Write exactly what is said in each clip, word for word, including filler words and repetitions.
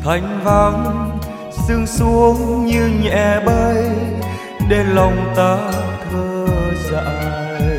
Thanh vắng sương xuống như nhẹ bay, để lòng ta thơ dại.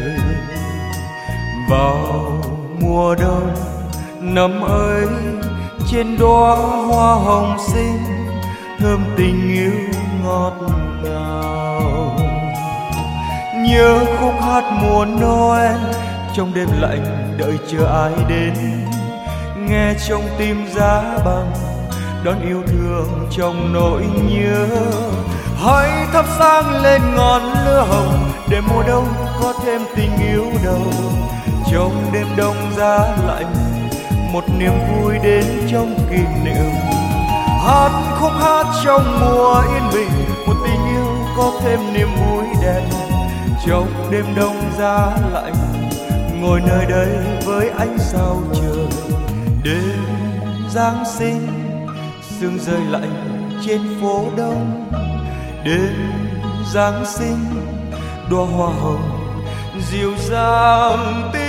Vào mùa đông năm ấy, trên đóa hoa hồng xinh, thơm tình yêu ngọt ngào. Nhớ khúc hát mùa Noel, trong đêm lạnh đợi chờ ai đến, nghe trong tim giá băng đón yêu thương trong nỗi nhớ. Hãy thắp sáng lên ngọn lửa hồng, để mùa đông có thêm tình yêu đầu. Trong đêm đông giá lạnh, một niềm vui đến trong kỷ niệm. Hát khúc hát trong mùa yên bình, một tình yêu có thêm niềm vui đẹp. Trong đêm đông giá lạnh, ngồi nơi đây với ánh sao trời. Đêm Giáng sinh, sương rơi lạnh trên phố đông. Đêm Giáng sinh, đóa hoa hồng dịu dàng tình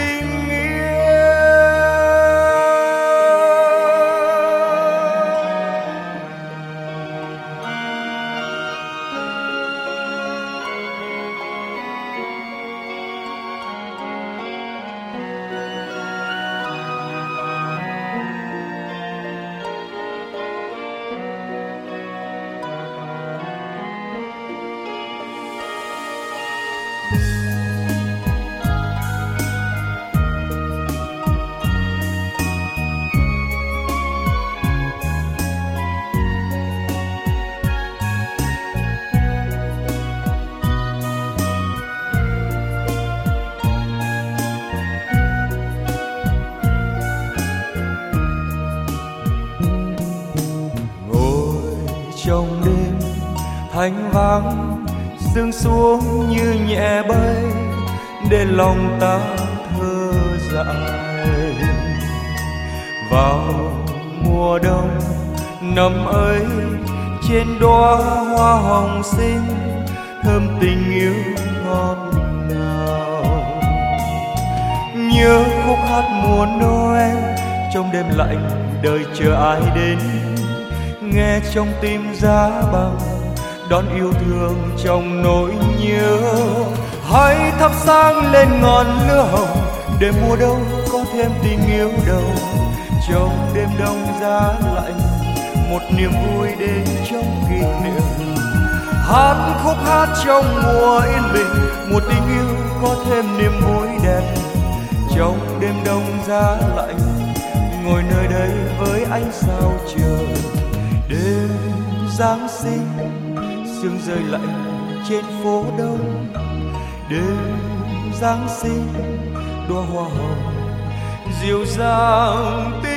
trong đêm thanh vắng, sương xuống như nhẹ bay, để lòng ta thơ dại. Vào mùa đông năm ấy, trên đóa hoa hồng xinh, thơm tình yêu ngọt ngào. Nhớ khúc hát mùa Noel, trong đêm lạnh đợi chờ ai đến, nghe trong tim giá băng đón yêu thương trong nỗi nhớ. Hãy thắp sáng lên ngọn lửa hồng, để mùa đông có thêm tình yêu đầu. Trong đêm đông giá lạnh, một niềm vui đến trong kỷ niệm. Hát khúc hát trong mùa yên bình, một tình yêu có thêm niềm vui đẹp. Trong đêm đông giá lạnh, ngồi nơi đây với ánh sao trời. Đêm Giáng sinh, sương rơi lạnh trên phố đông. Đêm Giáng sinh, đóa hoa hồng dịu dàng.